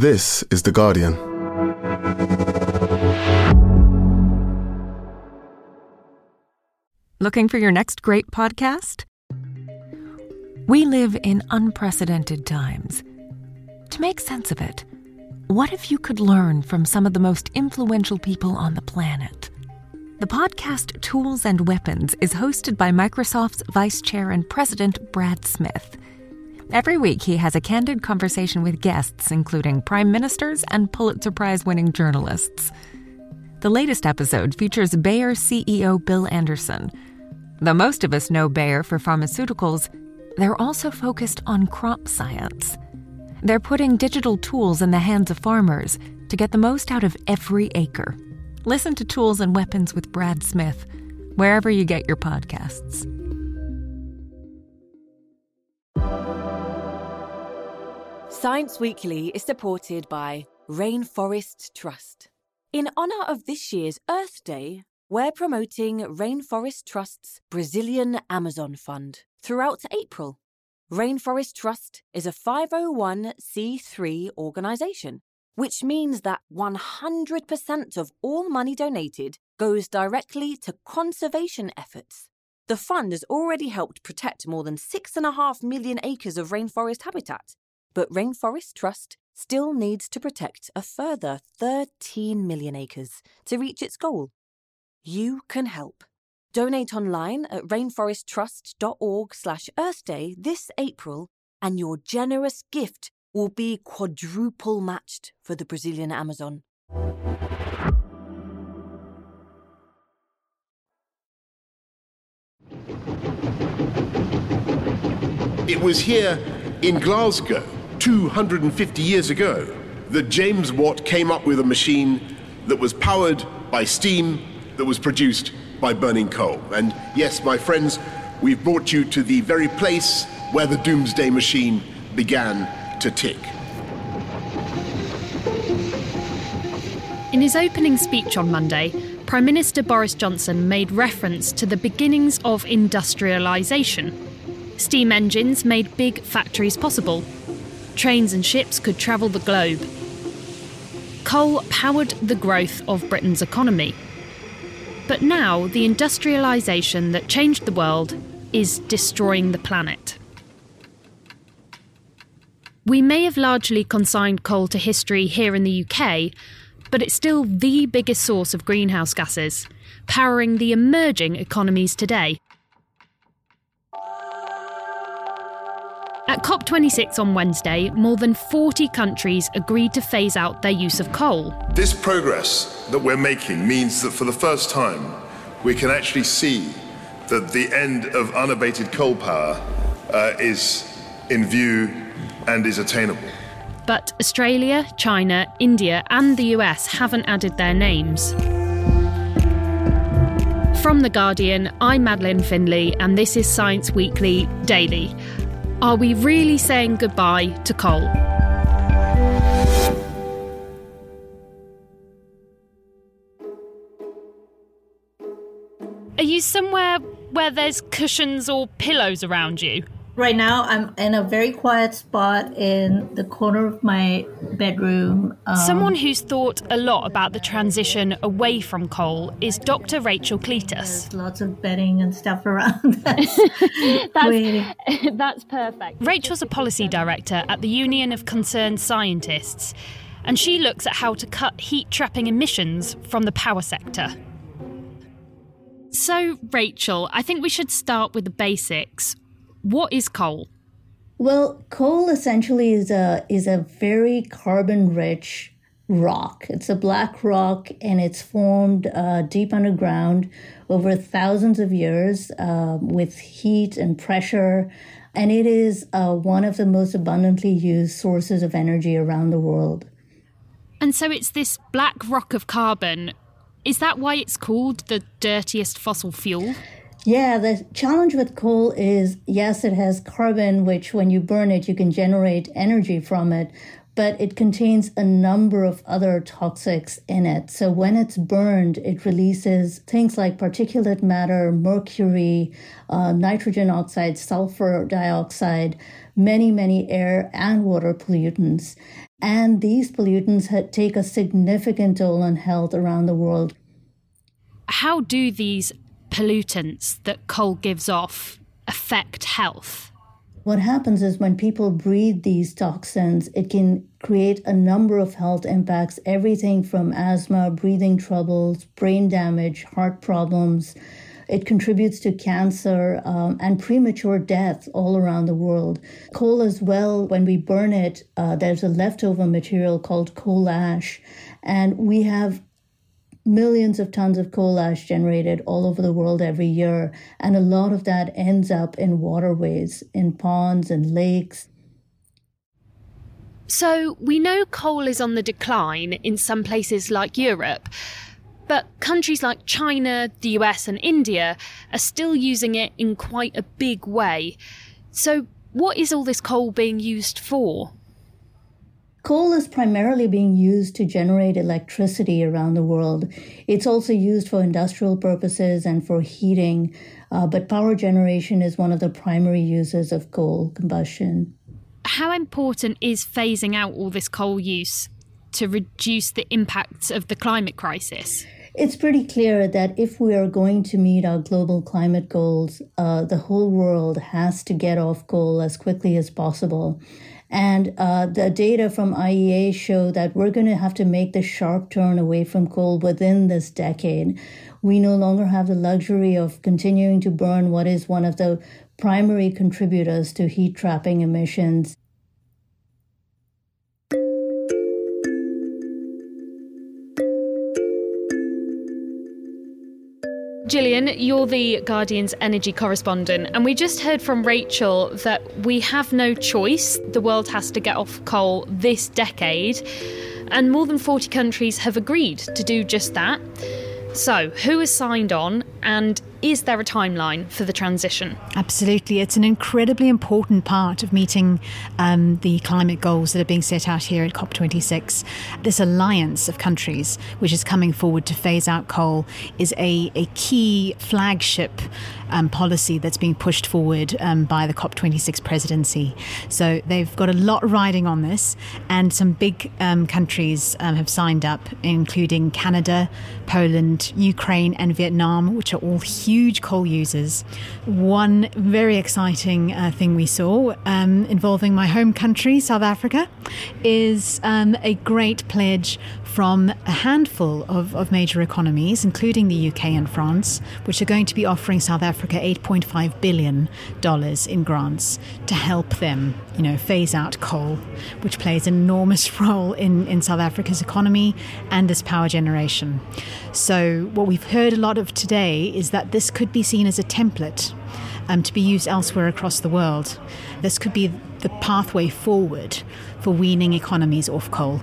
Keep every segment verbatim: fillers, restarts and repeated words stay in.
This is The Guardian. Looking for your next great podcast? We live in unprecedented times. To make sense of it, what if you could learn from some of the most influential people on the planet? The podcast Tools and Weapons is hosted by Microsoft's Vice Chair and President Brad Smith. Every week, he has a candid conversation with guests, including prime ministers and Pulitzer Prize-winning journalists. The latest episode features Bayer C E O Bill Anderson. Though most of us know Bayer for pharmaceuticals, they're also focused on crop science. They're putting digital tools in the hands of farmers to get the most out of every acre. Listen to Tools and Weapons with Brad Smith, wherever you get your podcasts. Science Weekly is supported by Rainforest Trust. In honour of this year's Earth Day, we're promoting Rainforest Trust's Brazilian Amazon Fund throughout April. Rainforest Trust is a five oh one c three organisation, which means that one hundred percent of all money donated goes directly to conservation efforts. The fund has already helped protect more than six point five million acres of rainforest habitat, but Rainforest Trust still needs to protect a further thirteen million acres to reach its goal. You can help. Donate online at rainforesttrust.org slash Earth Day this April, and your generous gift will be quadruple matched for the Brazilian Amazon. It was here in Glasgow, two hundred fifty years ago, that James Watt came up with a machine that was powered by steam that was produced by burning coal. And yes, my friends, we've brought you to the very place where the doomsday machine began to tick. In his opening speech on Monday, Prime Minister Boris Johnson made reference to the beginnings of industrialisation. Steam engines made big factories possible. Trains and ships could travel the globe. Coal powered the growth of Britain's economy. But now, the industrialisation that changed the world is destroying the planet. We may have largely consigned coal to history here in the U K, but it's still the biggest source of greenhouse gases, powering the emerging economies today. At COP twenty-six on Wednesday, more than forty countries agreed to phase out their use of coal. This progress that we're making means that for the first time, we can actually see that the end of unabated coal power uh, is in view and is attainable. But Australia, China, India and the U S haven't added their names. From The Guardian, I'm Madeleine Finlay, and this is Science Weekly Daily. Are we really saying goodbye to coal? Are you somewhere where there's cushions or pillows around you? Right now, I'm in a very quiet spot in the corner of my bedroom. Um, Someone who's thought a lot about the transition away from coal is Doctor Rachel Cletus. There's lots of bedding and stuff around. That's, that's, that's perfect. Rachel's a policy director at the Union of Concerned Scientists, and she looks at how to cut heat-trapping emissions from the power sector. So, Rachel, I think we should start with the basics. What is coal? Well, coal essentially is a is a very carbon-rich rock. It's a black rock, and it's formed uh, deep underground over thousands of years uh, with heat and pressure. And it is uh, one of the most abundantly used sources of energy around the world. And so it's this black rock of carbon. Is that why it's called the dirtiest fossil fuel? Yeah, the challenge with coal is, yes, it has carbon, which when you burn it, you can generate energy from it. but it contains a number of other toxics in it. So when it's burned, it releases things like particulate matter, mercury, uh, nitrogen oxide, sulfur dioxide, many, many air and water pollutants. And these pollutants ha- take a significant toll on health around the world. How do these pollutants that coal gives off affect health? What happens is when people breathe these toxins, it can create a number of health impacts, everything from asthma, breathing troubles, brain damage, heart problems. It contributes to cancer um, and premature death all around the world. Coal as well, when we burn it, uh, there's a leftover material called coal ash, and we have millions of tons of coal ash generated all over the world every year, and a lot of that ends up in waterways, in ponds and lakes. So we know coal is on the decline in some places like Europe, but countries like China, the U S and India are still using it in quite a big way. So what is all this coal being used for? Coal is primarily being used to generate electricity around the world. It's also used for industrial purposes and for heating, uh, but power generation is one of the primary uses of coal combustion. How important is phasing out all this coal use to reduce the impacts of the climate crisis? It's pretty clear that if we are going to meet our global climate goals, uh, the whole world has to get off coal as quickly as possible. And uh, the data from I E A show that we're going to have to make the sharp turn away from coal within this decade. We no longer have the luxury of continuing to burn what is one of the primary contributors to heat trapping emissions. Gillian, you're the Guardian's energy correspondent, and we just heard from Rachel that we have no choice. The world has to get off coal this decade, and more than forty countries have agreed to do just that. So, who has signed on, and is there a timeline for the transition? Absolutely. It's an incredibly important part of meeting um, the climate goals that are being set out here at COP twenty-six. This alliance of countries which is coming forward to phase out coal is a, a key flagship um, policy that's being pushed forward um, by the COP twenty-six presidency. So they've got a lot riding on this, and some big um, countries um, have signed up, including Canada, Poland, Ukraine and Vietnam, which are all huge huge coal users. One very exciting uh, thing we saw um, involving my home country, South Africa, is um, a great pledge from a handful of, of major economies, including the U K and France, which are going to be offering South Africa eight point five billion dollars in grants to help them, you know, phase out coal, which plays an enormous role in, in South Africa's economy and its power generation. So what we've heard a lot of today is that this could be seen as a template um, to be used elsewhere across the world. This could be the pathway forward for weaning economies off coal.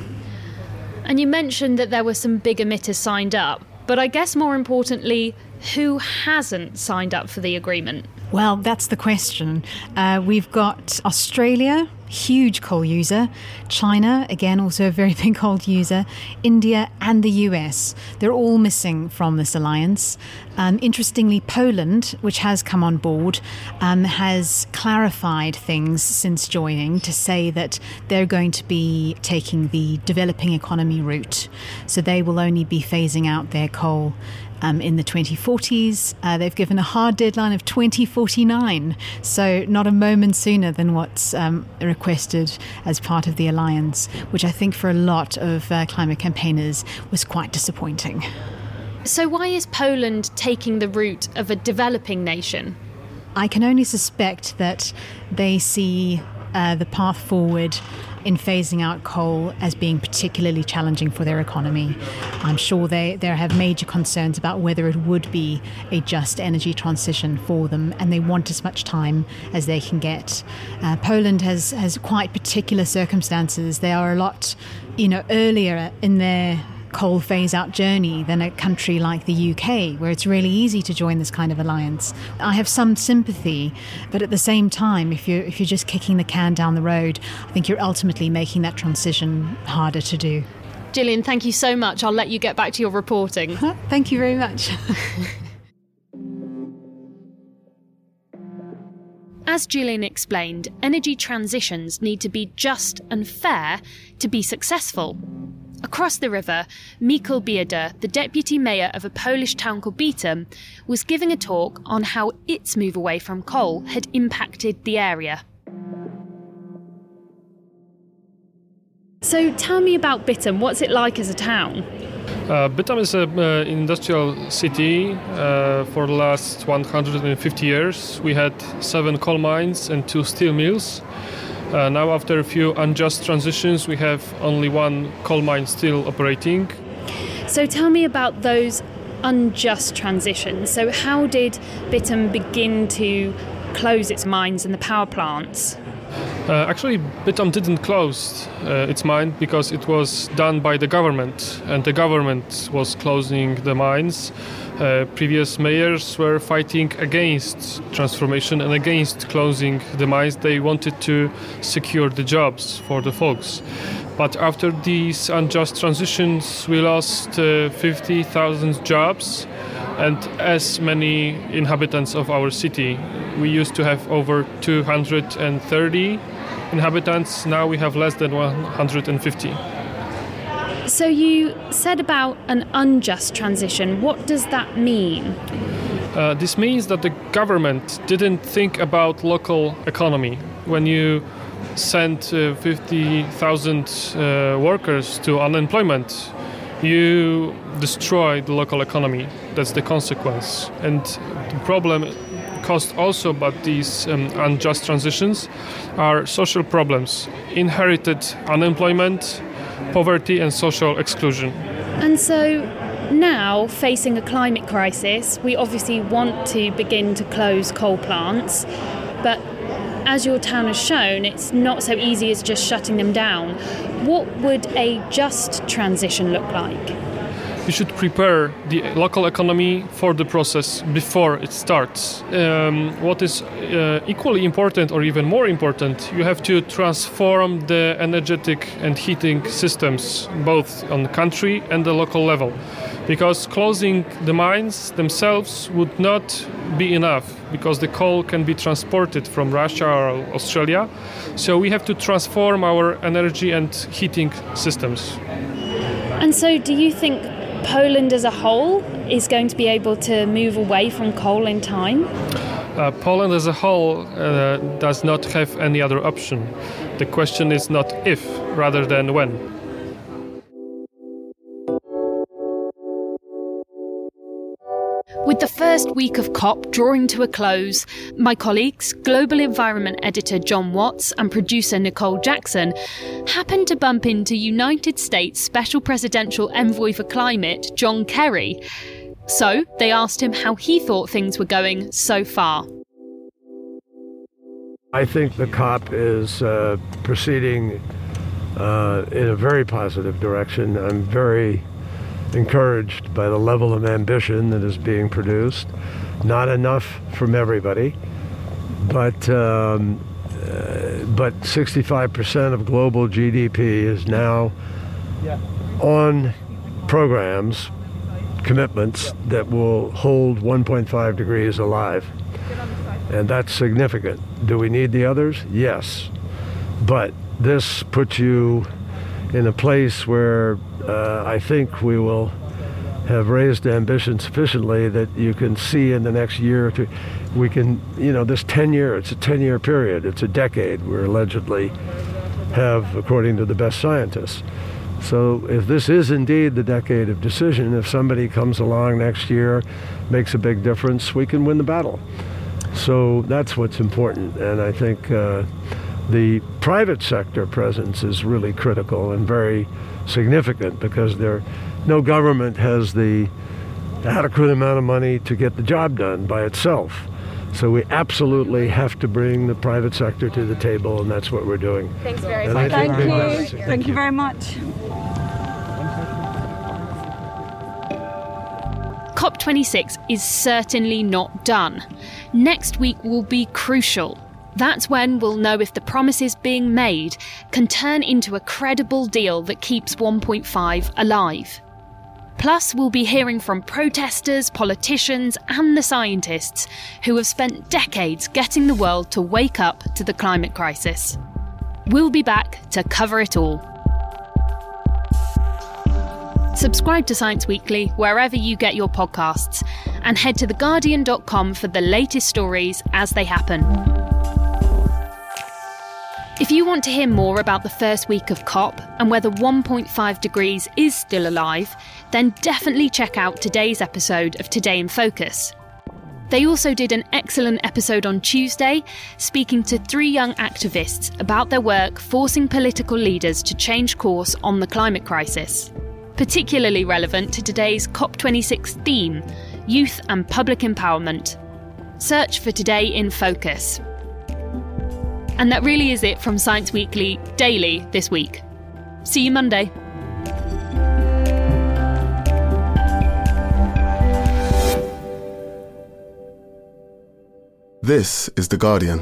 And you mentioned that there were some big emitters signed up, but I guess more importantly, who hasn't signed up for the agreement? Well, that's the question. Uh, we've got Australia, huge coal user, China, again, also a very big coal user, India and the U S. They're all missing from this alliance. Um, interestingly, Poland, which has come on board, um, has clarified things since joining to say that they're going to be taking the developing economy route. So they will only be phasing out their coal Um, in the twenty forties. Uh, they've given a hard deadline of twenty forty-nine, so not a moment sooner than what's um, requested as part of the alliance, which I think for a lot of uh, climate campaigners was quite disappointing. So why is Poland taking the route of a developing nation? I can only suspect that they see uh, the path forward in phasing out coal as being particularly challenging for their economy. I'm sure they, they have major concerns about whether it would be a just energy transition for them, and they want as much time as they can get. Uh, Poland has, has quite particular circumstances. They are a lot, you know, earlier in their coal phase-out journey than a country like the U K, where it's really easy to join this kind of alliance. I have some sympathy, but at the same time, if you're, if you're just kicking the can down the road, I think you're ultimately making that transition harder to do. Gillian, thank you so much. I'll let you get back to your reporting. Thank you very much. As Gillian explained, energy transitions need to be just and fair to be successful. Across the river, Mikkel Bieder, the deputy mayor of a Polish town called Bytom, was giving a talk on how its move away from coal had impacted the area. So tell me about Bytom. What's it like as a town? Uh, Bytom is an uh, industrial city. Uh, for the last one hundred fifty years, we had seven coal mines and two steel mills. Uh, now, after a few unjust transitions, we have only one coal mine still operating. So tell me about those unjust transitions. So how did Bytom begin to close its mines and the power plants? Uh, actually, Bytom didn't close uh, its mine because it was done by the government, and the government was closing the mines. Uh, previous mayors were fighting against transformation and against closing the mines. They wanted to secure the jobs for the folks. But after these unjust transitions, we lost uh, fifty thousand jobs and as many inhabitants of our city. We used to have over two hundred thirty inhabitants. Now we have less than one hundred fifty. So you said about an unjust transition. What does that mean? Uh, this means that the government didn't think about local economy. When you send uh, fifty thousand uh, workers to unemployment, you destroy the local economy. That's the consequence. And the problem caused also by these um, unjust transitions are social problems, inherited unemployment, poverty and social exclusion. And so now, facing a climate crisis, we obviously want to begin to close coal plants, but as your town has shown, it's not so easy as just shutting them down. What would a just transition look like? You should prepare the local economy for the process before it starts. Um, what is uh, equally important, or even more important, you have to transform the energetic and heating systems, both on the country and the local level. Because closing the mines themselves would not be enough, because the coal can be transported from Russia or Australia. So we have to transform our energy and heating systems. And so do you think Poland as a whole is going to be able to move away from coal in time? Uh, Poland as a whole uh, does not have any other option. The question is not if, rather than when. With the first week of COP drawing to a close, my colleagues, Global Environment Editor John Watts and producer Nicole Jackson, happened to bump into United States Special Presidential Envoy for Climate, John Kerry. So they asked him how he thought things were going so far. I think the COP is uh, proceeding uh, in a very positive direction. I'm very encouraged by the level of ambition that is being produced. Not enough from everybody, but um, uh, but sixty-five percent of global G D P is now on programs, commitments that will hold one point five degrees alive. And that's significant. Do we need the others? Yes. But this puts you in a place where uh, I think we will have raised ambition sufficiently that you can see in the next year or two, we can, you know, this ten year, it's a ten year period, it's a decade we allegedly have, according to the best scientists. So if this is indeed the decade of decision, if somebody comes along next year, makes a big difference, we can win the battle. So that's what's important. And I think uh, the private sector presence is really critical and very significant, because there, no government has the adequate amount of money to get the job done by itself. So we absolutely have to bring the private sector to the table, and that's what we're doing. Thanks very much. Thank you. Thank you very much. COP twenty-six is certainly not done. Next week will be crucial. That's when we'll know if the promises being made can turn into a credible deal that keeps one point five alive. Plus, we'll be hearing from protesters, politicians, and the scientists who have spent decades getting the world to wake up to the climate crisis. We'll be back to cover it all. Subscribe to Science Weekly wherever you get your podcasts, and head to the guardian dot com for the latest stories as they happen. If you want to hear more about the first week of COP and whether one point five degrees is still alive, then definitely check out today's episode of Today in Focus. They also did an excellent episode on Tuesday, speaking to three young activists about their work forcing political leaders to change course on the climate crisis. Particularly relevant to today's COP twenty-six theme, youth and public empowerment. Search for Today in Focus. And that really is it from Science Weekly Daily this week. See you Monday. This is The Guardian.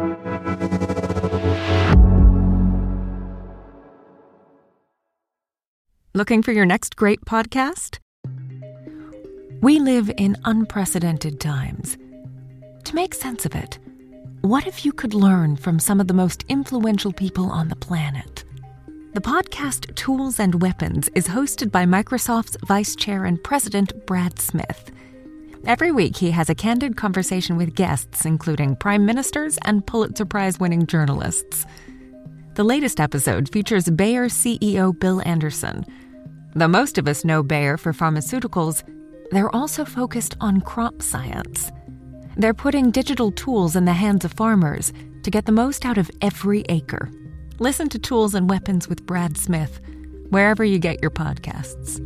Looking for your next great podcast? We live in unprecedented times. To make sense of it, what if you could learn from some of the most influential people on the planet? The podcast Tools and Weapons is hosted by Microsoft's Vice Chair and President Brad Smith. Every week he has a candid conversation with guests, including prime ministers and Pulitzer Prize-winning journalists. The latest episode features Bayer C E O Bill Anderson. Though most of us know Bayer for pharmaceuticals, they're also focused on crop science. They're putting digital tools in the hands of farmers to get the most out of every acre. Listen to Tools and Weapons with Brad Smith, wherever you get your podcasts.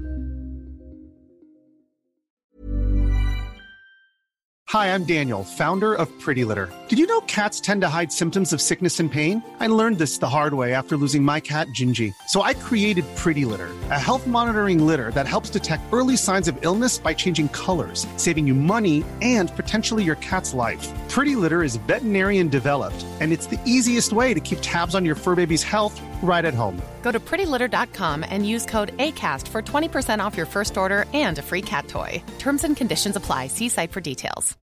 Hi, I'm Daniel, founder of Pretty Litter. Did you know cats tend to hide symptoms of sickness and pain? I learned this the hard way after losing my cat, Gingy. So I created Pretty Litter, a health monitoring litter that helps detect early signs of illness by changing colors, saving you money and potentially your cat's life. Pretty Litter is veterinarian developed, and it's the easiest way to keep tabs on your fur baby's health right at home. Go to pretty litter dot com and use code ACAST for twenty percent off your first order and a free cat toy. Terms and conditions apply. See site for details.